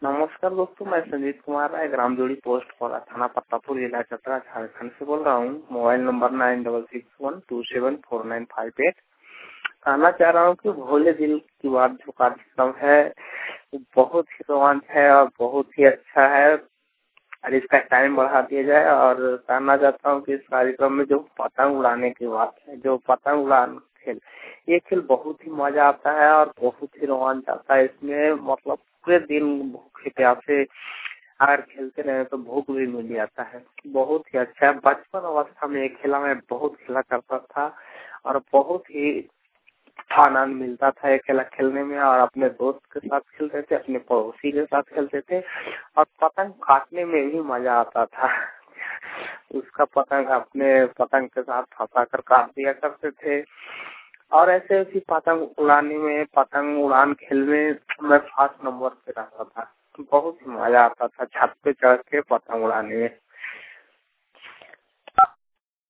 नमस्कार दोस्तों, मैं संजीत कुमार राय ग्रामजोड़ी पोस्ट कोला थाना पत्तापुर जिला चतरा झारखंड से बोल रहा हूँ। Mobile number 9661274958। कहना चाह रहा हूँ कि भोले दिल की बात जो कार्यक्रम है वो बहुत ही रोमांच है और बहुत ही अच्छा है और इसका टाइम बढ़ा दिया जाए। और कहना चाहता हूँ कि इस कार्यक्रम में जो पतंग उड़ाने की बात है, जो पतंग उड़ान खेल, ये खेल बहुत ही मजा आता है और बहुत ही रोमांच आता है। इसमें मतलब पूरे दिन भूखे प्यासे अगर खेलते रहे तो भूख भी मिल जाता है। बहुत ही अच्छा है। बचपन अवस्था में ये खेला मैं बहुत खेला करता था और बहुत ही आनंद मिलता था ये खेला खेलने में। और अपने दोस्त के साथ खेलते थे, अपने पड़ोसी के साथ खेलते थे और पतंग काटने में भी मजा आता था। उसका पतंग अपने पतंग के साथ फंसा कर काट दिया करते थे। और ऐसे ऐसी पतंग उड़ाने में, पतंग उड़ान खेलने में फर्स्ट नंबर पे रहता था। बहुत ही मजा आता था छत पे चढ़ के पतंग उड़ाने में।